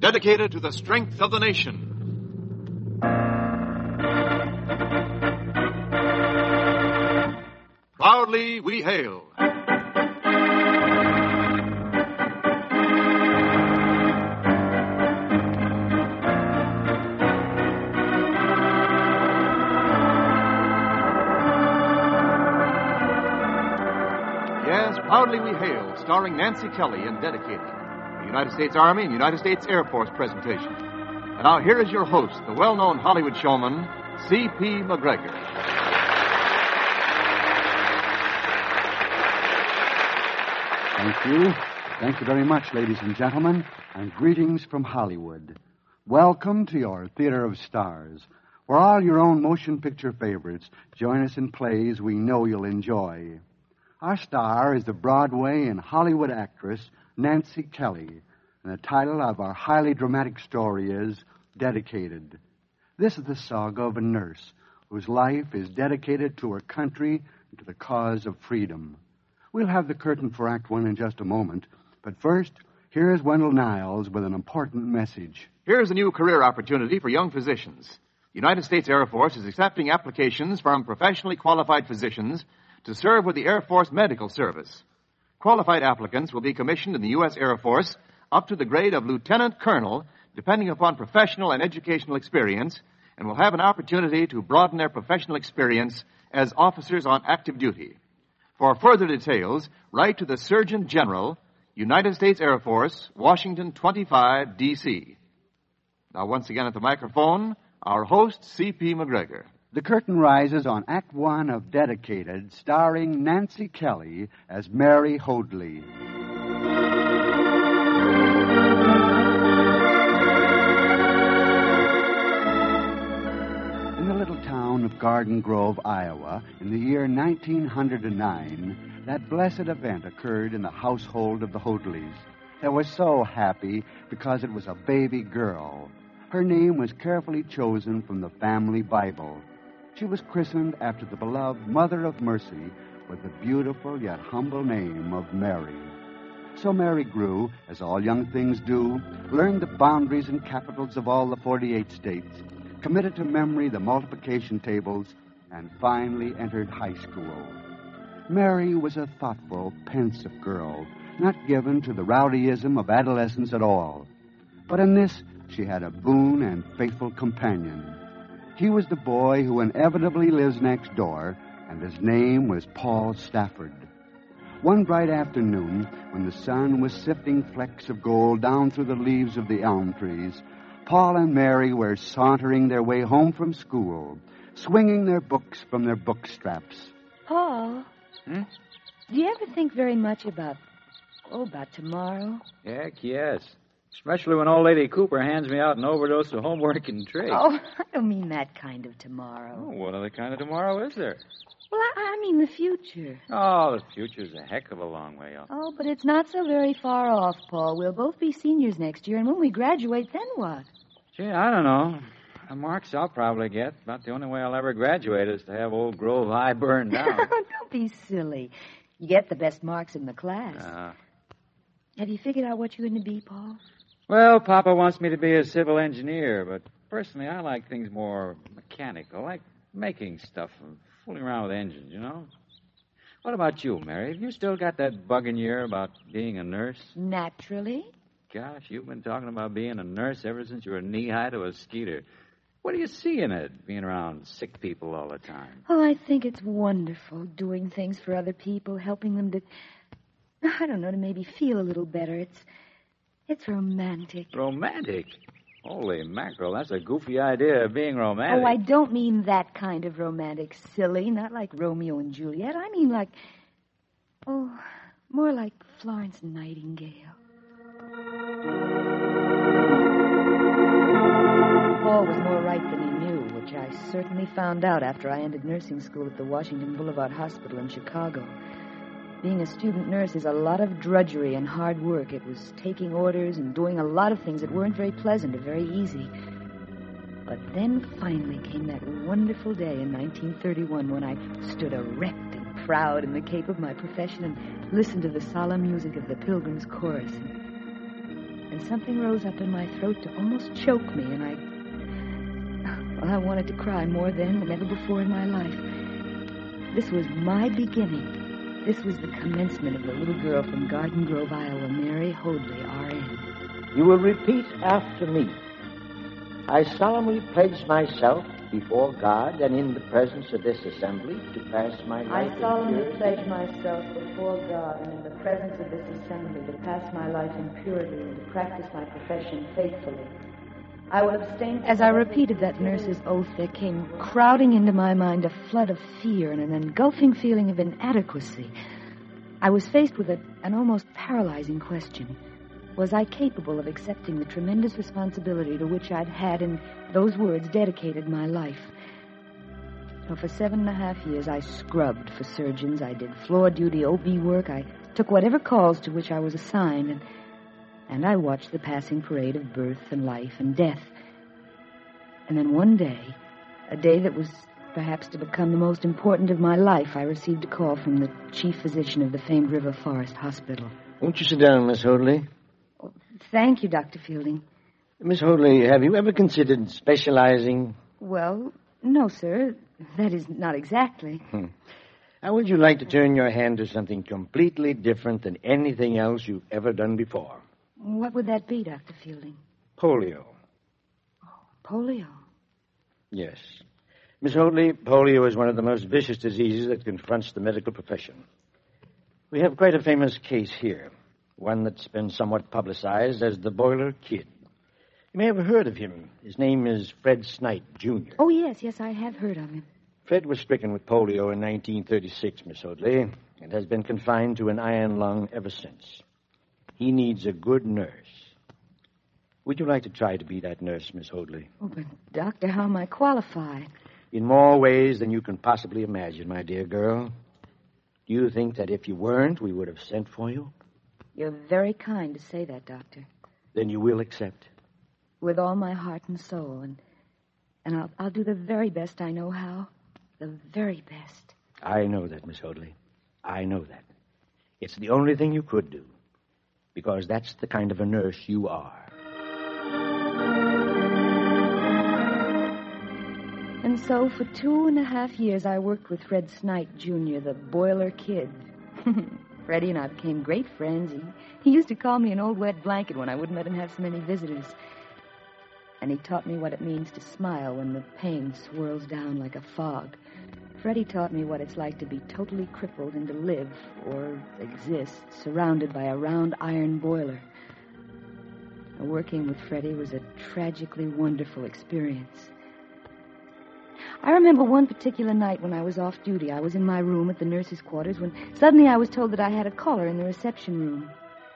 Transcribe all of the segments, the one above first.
dedicated to the strength of the nation. Proudly we hail. Yes, Proudly We Hail, starring Nancy Kelly in Dedicated, the United States Army and United States Air Force presentation. And now here is your host, the well-known Hollywood showman, C.P. McGregor. Thank you. Thank you very much, ladies and gentlemen, and greetings from Hollywood. Welcome to your Theater of Stars, where all your own motion picture favorites join us in plays we know you'll enjoy. Our star is the Broadway and Hollywood actress Nancy Kelly, and the title of our highly dramatic story is Dedicated. This is the saga of a nurse whose life is dedicated to her country and to the cause of freedom. We'll have the curtain for Act One in just a moment, but first, here's Wendell Niles with an important message. Here's a new career opportunity for young physicians. The United States Air Force is accepting applications from professionally qualified physicians to serve with the Air Force Medical Service. Qualified applicants will be commissioned in the U.S. Air Force up to the grade of lieutenant colonel, depending upon professional and educational experience, and will have an opportunity to broaden their professional experience as officers on active duty. For further details, write to the Surgeon General, United States Air Force, Washington 25, D.C. Now, once again at the microphone, our host, C.P. McGregor. The curtain rises on Act One of Dedicated, starring Nancy Kelly as Mary Hoadley. In the little town of Garden Grove, Iowa, in the year 1909, that blessed event occurred in the household of the Hoadleys. They were so happy because it was a baby girl. Her name was carefully chosen from the family Bible. She was christened after the beloved Mother of Mercy with the beautiful yet humble name of Mary. So Mary grew, as all young things do, learned the boundaries and capitals of all the 48 states, committed to memory the multiplication tables, and finally entered high school. Mary was a thoughtful, pensive girl, not given to the rowdyism of adolescence at all. But in this, she had a boon and faithful companion. He was the boy who inevitably lives next door, and his name was Paul Stafford. One bright afternoon, when the sun was sifting flecks of gold down through the leaves of the elm trees, Paul and Mary were sauntering their way home from school, swinging their books from their book straps. Paul, do you ever think very much about tomorrow? Heck, yes. Especially when old Lady Cooper hands me out an overdose of homework and tricks. Oh, I don't mean that kind of tomorrow. Oh, what other kind of tomorrow is there? Well, I mean the future. Oh, the future's a heck of a long way off. Oh, but it's not so very far off, Paul. We'll both be seniors next year, and when we graduate, then what? Gee, I don't know. The marks I'll probably get. About the only way I'll ever graduate is to have old Grove High burned down. Don't be silly. You get the best marks in the class. Have you figured out what you're going to be, Paul? Well, Papa wants me to be a civil engineer, but personally I like things more mechanical, like making stuff and fooling around with engines, you know? What about you, Mary? Have you still got that bug in your ear about being a nurse? Naturally. Gosh, you've been talking about being a nurse ever since you were knee-high to a skeeter. What do you see in it, being around sick people all the time? Oh, I think it's wonderful, doing things for other people, helping them to, I don't know, to maybe feel a little better. It's romantic. Romantic? Holy mackerel, that's a goofy idea of being romantic. Oh, I don't mean that kind of romantic, silly, not like Romeo and Juliet. I mean more like Florence Nightingale. Paul was more right than he knew, which I certainly found out after I ended nursing school at the Washington Boulevard Hospital in Chicago. Being a student nurse is a lot of drudgery and hard work. It was taking orders and doing a lot of things that weren't very pleasant or very easy. But then finally came that wonderful day in 1931 when I stood erect and proud in the cape of my profession and listened to the solemn music of the Pilgrim's Chorus. and something rose up in my throat to almost choke me, and I wanted to cry more then than ever before in my life. This was my beginning. This was the commencement of the little girl from Garden Grove, Iowa, Mary Hoadley, R.N. You will repeat after me. I solemnly pledge myself before God and in the presence of this assembly to pass my life I solemnly pledge myself before God and in the presence of this assembly to pass my life in purity and to practice my profession faithfully. I will abstain. As I repeated that nurse's oath, there came crowding into my mind a flood of fear and an engulfing feeling of inadequacy. I was faced with an almost paralyzing question. Was I capable of accepting the tremendous responsibility to which I'd had, in those words, dedicated my life? So for 7.5 years, I scrubbed for surgeons. I did floor duty, OB work. I took whatever calls to which I was assigned, and I watched the passing parade of birth and life and death. And then one day, a day that was perhaps to become the most important of my life, I received a call from the chief physician of the famed River Forest Hospital. Won't you sit down, Miss Hoadley? Thank you, Dr. Fielding. Miss Hoadley, have you ever considered specializing? Well, no, sir. That is not exactly. How would you like to turn your hand to something completely different than anything else you've ever done before? What would that be, Dr. Fielding? Polio. Polio? Yes. Miss Hoadley, polio is one of the most vicious diseases that confronts the medical profession. We have quite a famous case here, one that's been somewhat publicized as the Boiler Kid. You may have heard of him. His name is Fred Snight, Jr. Oh, yes, I have heard of him. Fred was stricken with polio in 1936, Miss Hoadley, and has been confined to an iron lung ever since. He needs a good nurse. Would you like to try to be that nurse, Miss Hoadley? Oh, but, Doctor, how am I qualified? In more ways than you can possibly imagine, my dear girl. Do you think that if you weren't, we would have sent for you? You're very kind to say that, Doctor. Then you will accept? With all my heart and soul, and I'll do the very best I know how. The very best. I know that, Miss Hoadley. I know that. It's the only thing you could do, because that's the kind of a nurse you are. And so for 2.5 years, I worked with Fred Snight, Jr., the Boiler Kid. Freddie and I became great friends. He used to call me an old wet blanket when I wouldn't let him have so many visitors. And he taught me what it means to smile when the pain swirls down like a fog. Freddie taught me what it's like to be totally crippled and to live, or exist, surrounded by a round iron boiler. Working with Freddie was a tragically wonderful experience. I remember one particular night when I was off duty. I was in my room at the nurses' quarters when suddenly I was told that I had a caller in the reception room.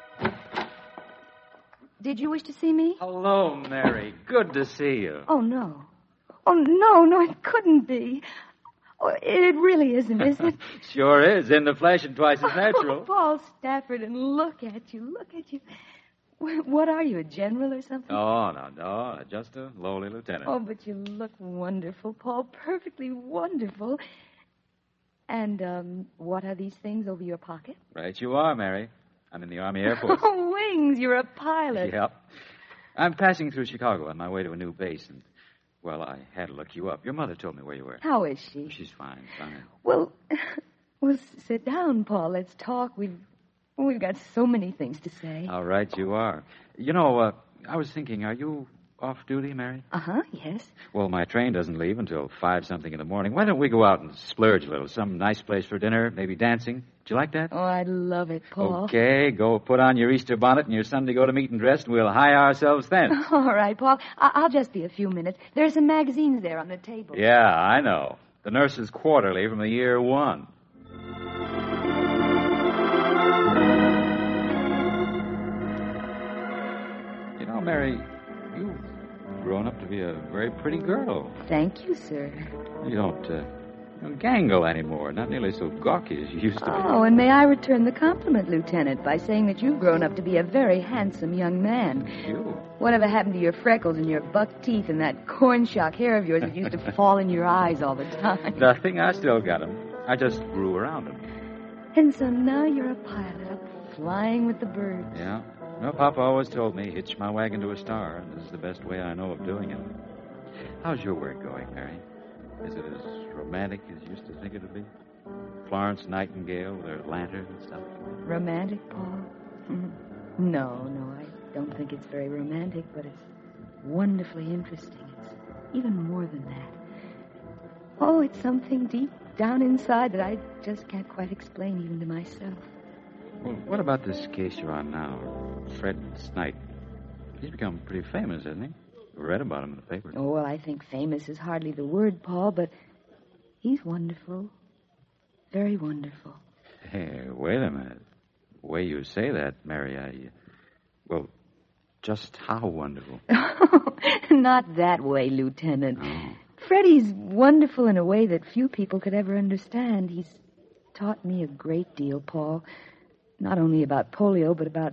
Did you wish to see me? Hello, Mary. Good to see you. Oh, no. Oh, no, it couldn't be. Oh, it really isn't, is it? Sure is. In the flesh and twice as natural. Oh, Paul Stafford, and look at you. What are you, a general or something? Oh, no, just a lowly lieutenant. Oh, but you look wonderful, Paul, perfectly wonderful. And, what are these things over your pocket? Right you are, Mary. I'm in the Army Air Force. Oh, wings, you're a pilot. Yep. I'm passing through Chicago on my way to a new base, and, well, I had to look you up. Your mother told me where you were. How is she? She's fine. Well, sit down, Paul. Let's talk. We've got so many things to say. All right, you are. You know, I was thinking, are you off duty, Mary? Uh-huh, yes. Well, my train doesn't leave until 5-something in the morning. Why don't we go out and splurge a little? Some nice place for dinner, maybe dancing. Do you like that? Oh, I'd love it, Paul. Okay, go put on your Easter bonnet and your Sunday go-to-meeting dress, and we'll hire ourselves then. All right, Paul. I'll just be a few minutes. There are some magazines there on the table. Yeah, I know. The Nurse's Quarterly from the year 1. You know, Mary, you've grown up to be a very pretty girl. Thank you, sir. You don't gangle anymore. Not nearly so gawky as you used to be. Oh, and may I return the compliment, Lieutenant, by saying that you've grown up to be a very handsome young man. You? Whatever happened to your freckles and your buck teeth and that cornshock hair of yours that used to fall in your eyes all the time? Nothing. I still got them. I just grew around them. And so now you're a pilot, up flying with the birds. Yeah. Well, Papa always told me, hitch my wagon to a star, and this is the best way I know of doing it. How's your work going, Mary? Is it as romantic as you used to think it would be? Florence Nightingale with her lantern and stuff? Romantic, Paul? No, I don't think it's very romantic, but it's wonderfully interesting. It's even more than that. Oh, it's something deep down inside that I just can't quite explain even to myself. Well, what about this case you're on now, Fred Snight? He's become pretty famous, hasn't he? I read about him in the paper. Oh, well, I think famous is hardly the word, Paul, but he's wonderful. Very wonderful. Hey, wait a minute. The way you say that, Mary, well, just how wonderful? Not that way, Lieutenant. Oh. Freddie's wonderful in a way that few people could ever understand. He's taught me a great deal, Paul. Not only about polio, but about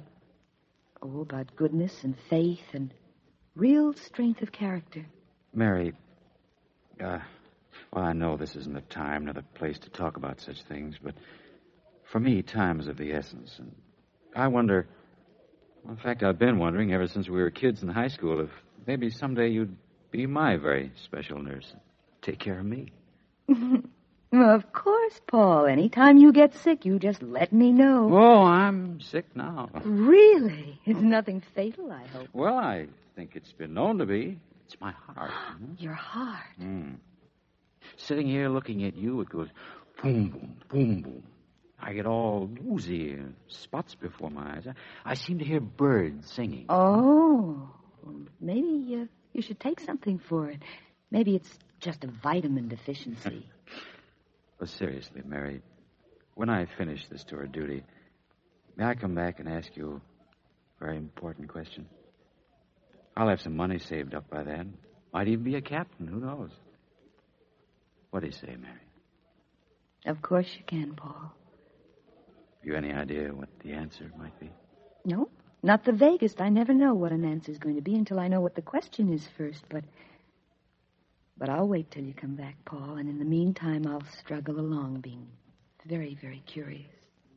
goodness and faith and real strength of character. Mary, well, I know this isn't the time nor the place to talk about such things, but for me, time is of the essence. And I wonder, well, in fact, I've been wondering ever since we were kids in high school if maybe someday you'd be my very special nurse and take care of me. Well, of course, Paul. Anytime you get sick, you just let me know. Oh, I'm sick now. Really? It's nothing fatal, I hope. Well, I think it's been known to be. It's my heart. Your heart? Sitting here looking at you, it goes boom, boom, boom, boom. I get all woozy, spots before my eyes. I seem to hear birds singing. Oh, well, maybe you should take something for it. Maybe it's just a vitamin deficiency. Well, seriously, Mary, when I finish this tour of duty, may I come back and ask you a very important question? I'll have some money saved up by then. Might even be a captain, who knows? What do you say, Mary? Of course you can, Paul. Have you any idea what the answer might be? No, not the vaguest. I never know what an answer's going to be until I know what the question is first, But I'll wait till you come back, Paul, and in the meantime, I'll struggle along, being very, very curious.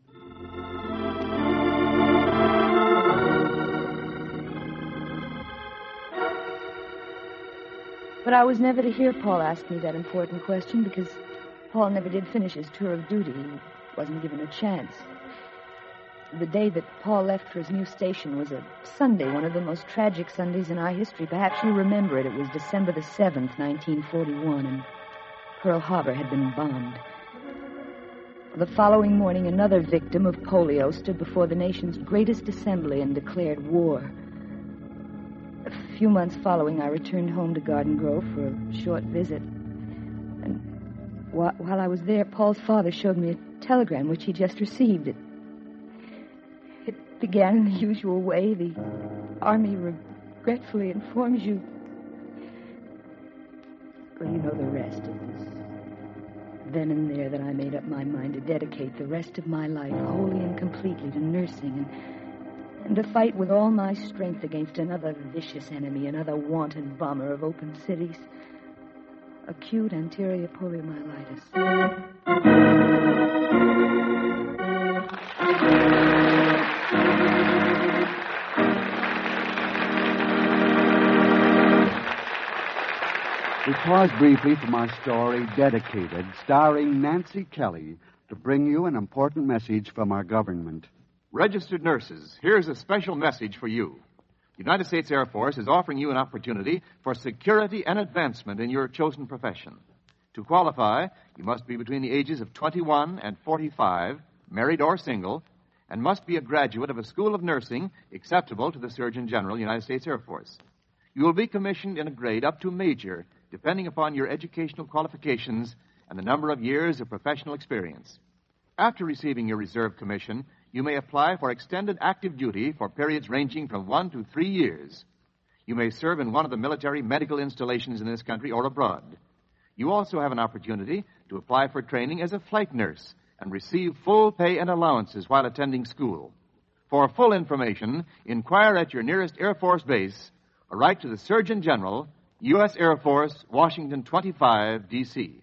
But I was never to hear Paul ask me that important question because Paul never did finish his tour of duty. He wasn't given a chance. The day that Paul left for his new station was a Sunday, one of the most tragic Sundays in our history. Perhaps you remember it. It was December the 7th, 1941, and Pearl Harbor had been bombed. The following morning, another victim of polio stood before the nation's greatest assembly and declared war. A few months following, I returned home to Garden Grove for a short visit. And while I was there, Paul's father showed me a telegram which he just received. It began in the usual way. The Army regretfully informs you. Well, you know the rest. It was then and there that I made up my mind to dedicate the rest of my life wholly and completely to nursing and to fight with all my strength against another vicious enemy, another wanton bomber of open cities. Acute anterior poliomyelitis. We pause briefly from our story, Dedicated, starring Nancy Kelly, to bring you an important message from our government. Registered nurses, here's a special message for you. The United States Air Force is offering you an opportunity for security and advancement in your chosen profession. To qualify, you must be between the ages of 21 and 45, married or single, and must be a graduate of a school of nursing acceptable to the Surgeon General, United States Air Force. You will be commissioned in a grade up to major, depending upon your educational qualifications and the number of years of professional experience. After receiving your reserve commission, you may apply for extended active duty for periods ranging from 1 to 3 years. You may serve in one of the military medical installations in this country or abroad. You also have an opportunity to apply for training as a flight nurse and receive full pay and allowances while attending school. For full information, inquire at your nearest Air Force base or write to the Surgeon General, U.S. Air Force, Washington 25, D.C.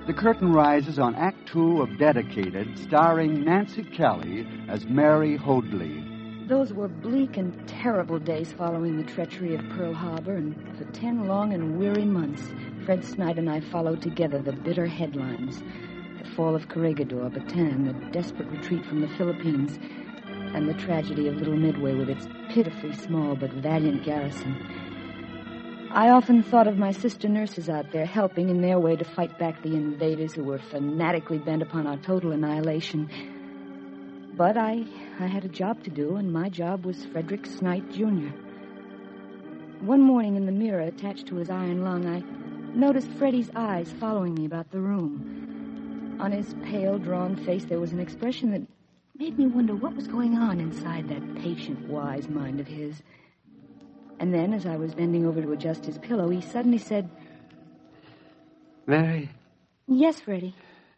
the curtain rises on Act Two of Dedicated, starring Nancy Kelly as Mary Hoadley. Those were bleak and terrible days following the treachery of Pearl Harbor, and for 10 long and weary months, Fred Snight and I followed together the bitter headlines. The fall of Corregidor, Bataan, the desperate retreat from the Philippines, and the tragedy of Little Midway with its pitifully small but valiant garrison. I often thought of my sister nurses out there helping in their way to fight back the invaders who were fanatically bent upon our total annihilation. But I had a job to do, and my job was Frederick Snight, Jr. One morning in the mirror attached to his iron lung, I noticed Freddie's eyes following me about the room. On his pale, drawn face, there was an expression that made me wonder what was going on inside that patient, wise mind of his. And then, as I was bending over to adjust his pillow, he suddenly said, Mary? Yes, Freddie.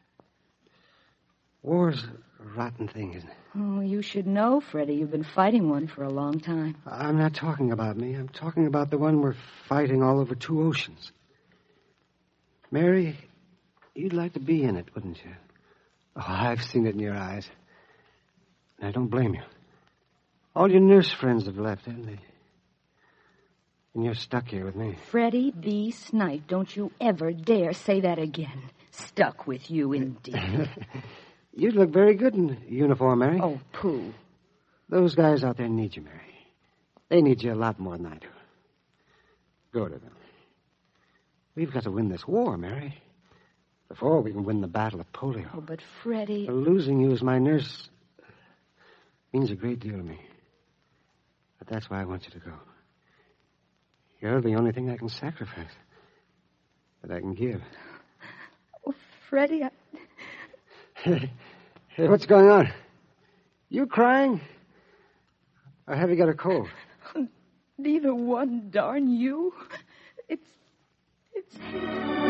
War's a rotten thing, isn't it? Oh, you should know, Freddie. You've been fighting one for a long time. I'm not talking about me. I'm talking about the one we're fighting all over 2 oceans. Mary, you'd like to be in it, wouldn't you? Oh, I've seen it in your eyes. And I don't blame you. All your nurse friends have left, haven't they? And you're stuck here with me. Freddie B. Snight, don't you ever dare say that again. Stuck with you, indeed. You'd look very good in uniform, Mary. Oh, pooh. Those guys out there need you, Mary. They need you a lot more than I do. Go to them. We've got to win this war, Mary. Before we can win the battle of polio. Oh, but Freddie... Losing you as my nurse means a great deal to me. But that's why I want you to go. You're the only thing I can sacrifice. That I can give. Oh, Freddie, Hey, what's going on? You crying? Or have you got a cold? Neither one, darn you. It's hate.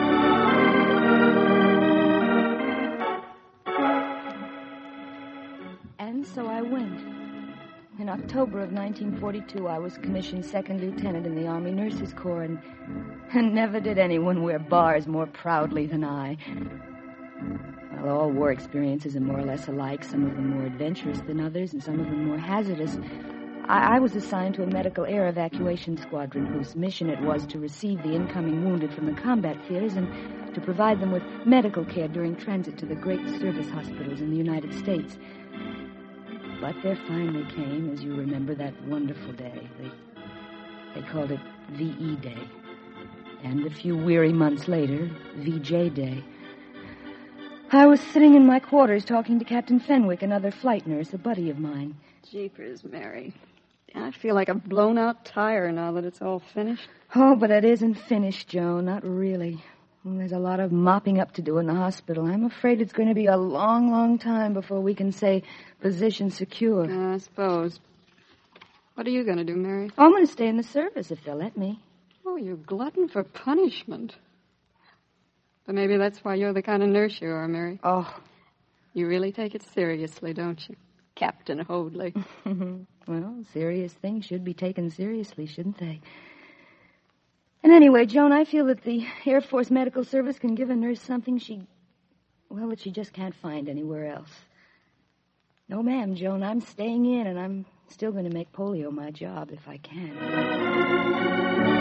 And so I went. In October of 1942, I was commissioned second lieutenant in the Army Nurses Corps, and never did anyone wear bars more proudly than I. Well, all war experiences are more or less alike, some of them more adventurous than others, and some of them more hazardous. I was assigned to a medical air evacuation squadron whose mission it was to receive the incoming wounded from the combat theaters and to provide them with medical care during transit to the great service hospitals in the United States. But there finally came, as you remember, that wonderful day. They called it VE Day. And a few weary months later, VJ Day. I was sitting in my quarters talking to Captain Fenwick, another flight nurse, a buddy of mine. Jeepers, Mary. I feel like a blown-out tire now that it's all finished. Oh, but it isn't finished, Joe. Not really. There's a lot of mopping up to do in the hospital. I'm afraid it's going to be a long, long time before we can say position secure. I suppose. What are you going to do, Mary? Oh, I'm going to stay in the service if they'll let me. Oh, you glutton for punishment. But maybe that's why you're the kind of nurse you are, Mary. Oh. You really take it seriously, don't you? Captain Hoadley. Well, serious things should be taken seriously, shouldn't they? And anyway, Joan, I feel that the Air Force Medical Service can give a nurse something that she just can't find anywhere else. No, ma'am, Joan, I'm staying in, and I'm still going to make polio my job if I can.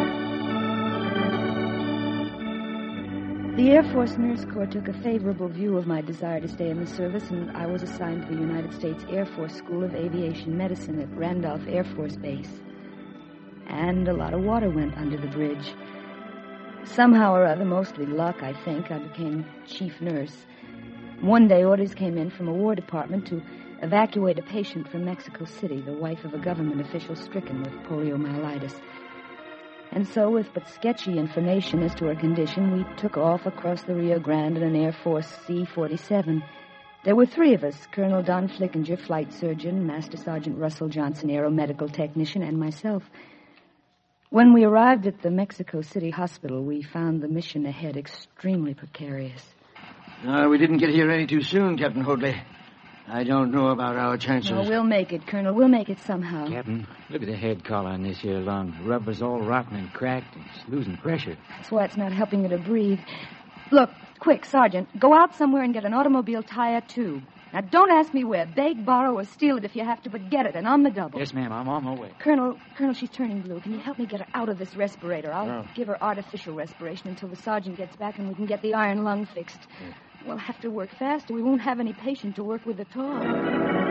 The Air Force Nurse Corps took a favorable view of my desire to stay in the service, and I was assigned to the United States Air Force School of Aviation Medicine at Randolph Air Force Base. And a lot of water went under the bridge. Somehow or other, mostly luck, I think, I became chief nurse. One day, orders came in from a War Department to evacuate a patient from Mexico City, the wife of a government official stricken with poliomyelitis. And so, with but sketchy information as to her condition, we took off across the Rio Grande in an Air Force C-47. There were 3 of us, Colonel Don Flickinger, flight surgeon, Master Sergeant Russell Johnson, aeromedical technician, and myself. When we arrived at the Mexico City hospital, we found the mission ahead extremely precarious. We didn't get here any too soon, Captain Hoadley. I don't know about our chances. No, we'll make it, Colonel. We'll make it somehow. Captain, look at the head collar on this here lung. Rubber's all rotten and cracked, and it's losing pressure. That's why it's not helping her to breathe. Look, quick, Sergeant. Go out somewhere and get an automobile tire tube. Now, don't ask me where. Beg, borrow, or steal it if you have to, but get it, and on the double. Yes, ma'am. I'm on my way. Colonel, she's turning blue. Can you help me get her out of this respirator? I'll give her artificial respiration until the sergeant gets back and we can get the iron lung fixed. We'll have to work fast or we won't have any patient to work with at all.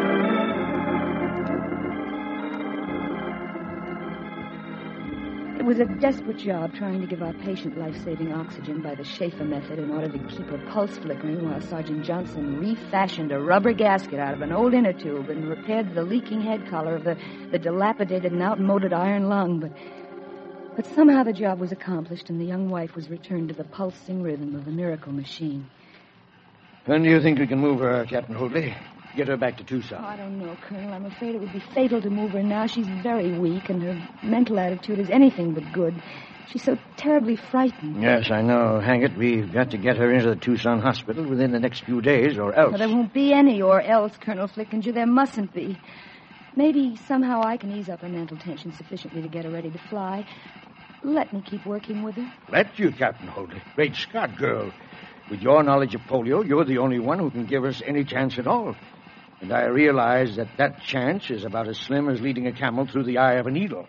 It was a desperate job trying to give our patient life-saving oxygen by the Schaefer method in order to keep her pulse flickering while Sergeant Johnson refashioned a rubber gasket out of an old inner tube and repaired the leaking head collar of the dilapidated and outmoded iron lung. But somehow the job was accomplished and the young wife was returned to the pulsing rhythm of the miracle machine. When do you think we can move her, Captain Hoadley? Get her back to Tucson. Oh, I don't know, Colonel. I'm afraid it would be fatal to move her now. She's very weak, and her mental attitude is anything but good. She's so terribly frightened. Yes, I know. Hang it, we've got to get her into the Tucson hospital within the next few days, or else. Well, there won't be any or else, Colonel Flickinger. There mustn't be. Maybe somehow I can ease up her mental tension sufficiently to get her ready to fly. Let me keep working with her. Let you, Captain Hoadley. Great Scott, girl. With your knowledge of polio, you're the only one who can give us any chance at all. And I realize that chance is about as slim as leading a camel through the eye of a needle.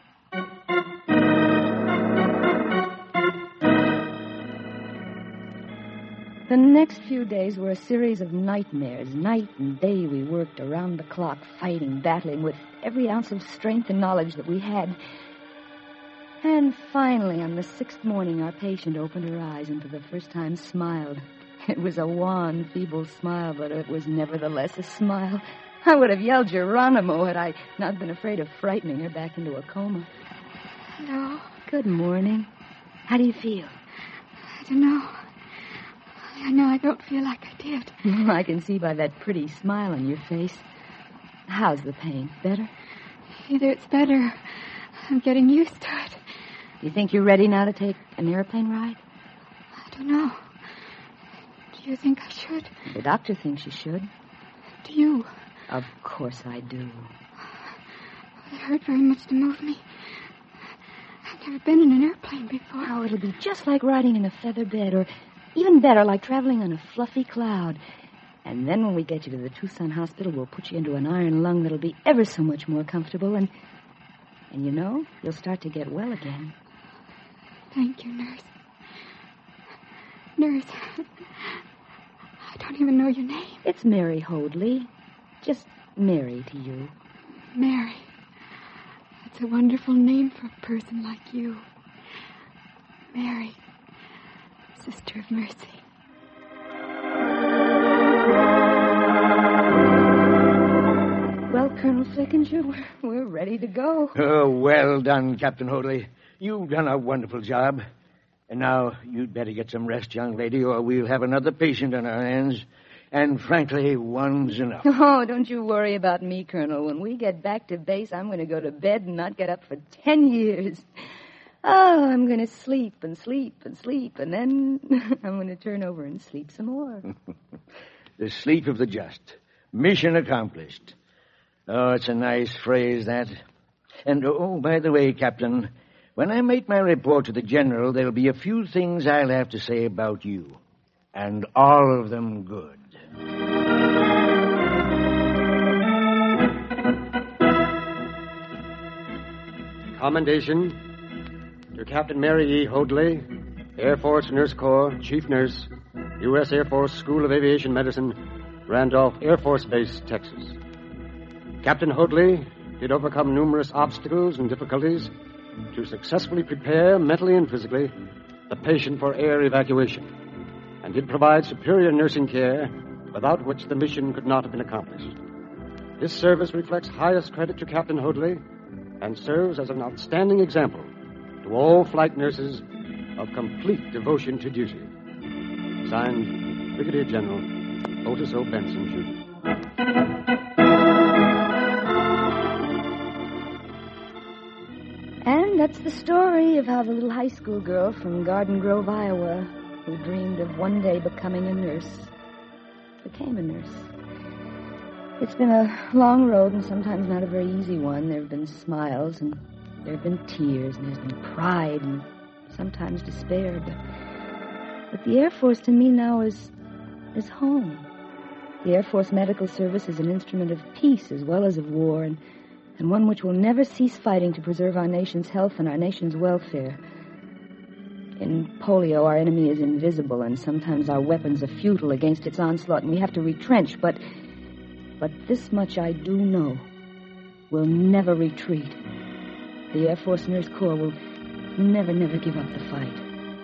The next few days were a series of nightmares. Night and day we worked around the clock, fighting, battling with every ounce of strength and knowledge that we had. And finally, on the 6th morning, our patient opened her eyes and for the first time smiled. It was a wan, feeble smile, but it was nevertheless a smile. I would have yelled Geronimo had I not been afraid of frightening her back into a coma. Hello. Good morning. How do you feel? I don't know. I know I don't feel like I did. I can see by that pretty smile on your face. How's the pain? Better? Either it's better. I'm getting used to it. Do you think you're ready now to take an airplane ride? I don't know. Do you think I should? The doctor thinks you should. Do you? Of course I do. It hurt very much to move me. I've never been in an airplane before. Oh, it'll be just like riding in a feather bed, or even better, like traveling on a fluffy cloud. And then when we get you to the Tucson hospital, we'll put you into an iron lung that'll be ever so much more comfortable, and you know, you'll start to get well again. Thank you, nurse. Nurse, I don't even know your name. It's Mary Hoadley. Just Mary to you. Mary. That's a wonderful name for a person like you. Mary, Sister of Mercy. Well, Colonel Flickinger, we're ready to go. Oh, well done, Captain Hoadley. You've done a wonderful job. And now you'd better get some rest, young lady, or we'll have another patient on our hands. And frankly, one's enough. Oh, don't you worry about me, Colonel. When we get back to base, I'm going to go to bed and not get up for 10 years. Oh, I'm going to sleep and sleep and sleep, and then I'm going to turn over and sleep some more. The sleep of the just. Mission accomplished. Oh, it's a nice phrase, that. And, oh, by the way, Captain, when I make my report to the General, there'll be a few things I'll have to say about you. And all of them good. Commendation to Captain Mary E. Hoadley, Air Force Nurse Corps, Chief Nurse, U.S. Air Force School of Aviation Medicine, Randolph Air Force Base, Texas. Captain Hoadley did overcome numerous obstacles and difficulties to successfully prepare, mentally and physically, the patient for air evacuation, and did provide superior nursing care without which the mission could not have been accomplished. This service reflects highest credit to Captain Hoadley and serves as an outstanding example to all flight nurses of complete devotion to duty. Signed, Brigadier General Otis O. Benson, Jr. And that's the story of how the little high school girl from Garden Grove, Iowa, who dreamed of one day becoming a nurse, became a nurse. It's been a long road and sometimes not a very easy one. There have been smiles and there have been tears and there's been pride and sometimes despair. But the Air Force to me now is home. The Air Force Medical Service is an instrument of peace as well as of war, and one which will never cease fighting to preserve our nation's health and our nation's welfare. In polio, our enemy is invisible, and sometimes our weapons are futile against its onslaught, and we have to retrench. But this much I do know. We'll never retreat. The Air Force Nurse Corps will never give up the fight.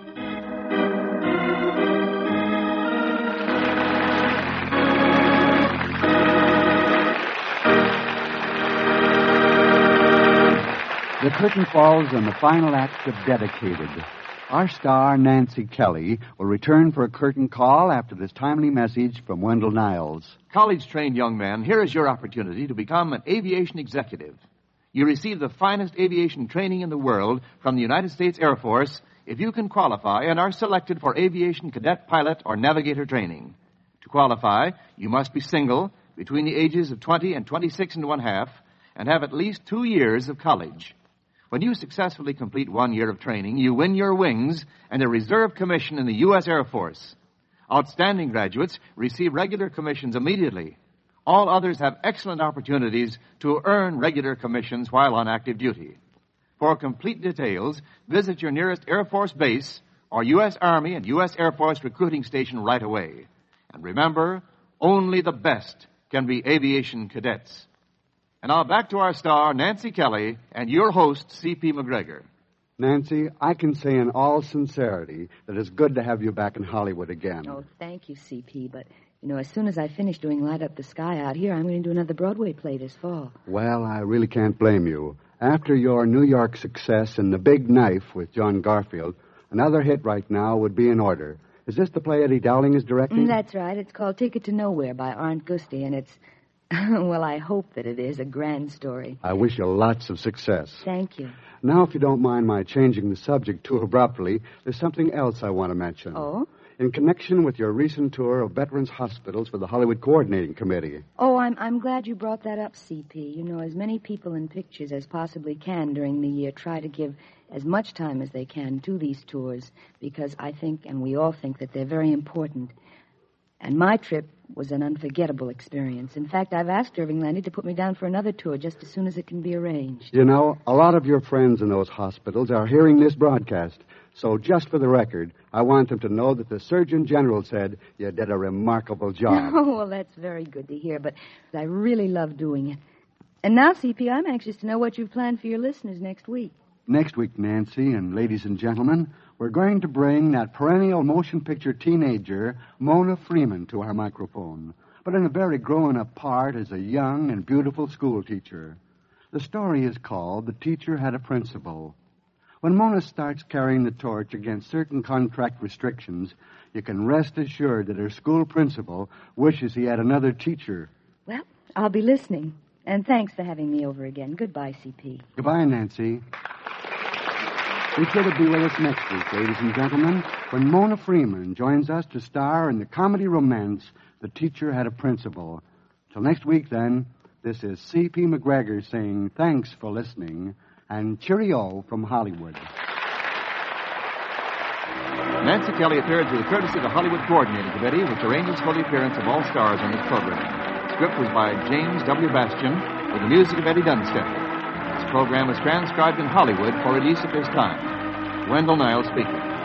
The curtain falls on the final act of Dedicated. Our star, Nancy Kelly, will return for a curtain call after this timely message from Wendell Niles. College-trained young man, here is your opportunity to become an aviation executive. You receive the finest aviation training in the world from the United States Air Force if you can qualify and are selected for aviation cadet pilot or navigator training. To qualify, you must be single, between the ages of 20 and 26 and one-half, and have at least 2 years of college. When you successfully complete 1 year of training, you win your wings and a reserve commission in the U.S. Air Force. Outstanding graduates receive regular commissions immediately. All others have excellent opportunities to earn regular commissions while on active duty. For complete details, visit your nearest Air Force base or U.S. Army and U.S. Air Force recruiting station right away. And remember, only the best can be aviation cadets. And now back to our star, Nancy Kelly, and your host, C.P. McGregor. Nancy, I can say in all sincerity that it's good to have you back in Hollywood again. Oh, thank you, C.P., but, as soon as I finish doing Light Up the Sky out here, I'm going to do another Broadway play this fall. Well, I really can't blame you. After your New York success in The Big Knife with John Garfield, another hit right now would be in order. Is this the play Eddie Dowling is directing? That's right. It's called Ticket to Nowhere by Arndt Gusti, and it's... well, I hope that it is a grand story. I wish you lots of success. Thank you. Now, if you don't mind my changing the subject too abruptly, there's something else I want to mention. Oh? In connection with your recent tour of veterans' hospitals for the Hollywood Coordinating Committee. Oh, I'm glad you brought that up, C.P. As many people in pictures as possibly can during the year try to give as much time as they can to these tours, because I think, and we all think, that they're very important. And my trip was an unforgettable experience. In fact, I've asked Irving Landy to put me down for another tour just as soon as it can be arranged. A lot of your friends in those hospitals are hearing this broadcast. So just for the record, I want them to know that the Surgeon General said you did a remarkable job. Oh, well, that's very good to hear, but I really love doing it. And now, C.P., I'm anxious to know what you've planned for your listeners next week. Next week, Nancy and ladies and gentlemen, we're going to bring that perennial motion picture teenager, Mona Freeman, to our microphone, but in a very grown-up part as a young and beautiful schoolteacher. The story is called The Teacher Had a Principle. When Mona starts carrying the torch against certain contract restrictions, you can rest assured that her school principal wishes he had another teacher. Well, I'll be listening. And thanks for having me over again. Goodbye, C.P. Goodbye, Nancy. Be sure to be with us next week, ladies and gentlemen, when Mona Freeman joins us to star in the comedy romance The Teacher Had a Principle. Till next week, then, this is C.P. McGregor saying thanks for listening and cheerio from Hollywood. Nancy Kelly appeared through the courtesy of the Hollywood Coordinating Committee, which arranges for the appearance of all stars on this program. The script was by James W. Bastian, with the music of Eddie Dunstep. This program was transcribed in Hollywood for release at this time. Wendell Niles speaking.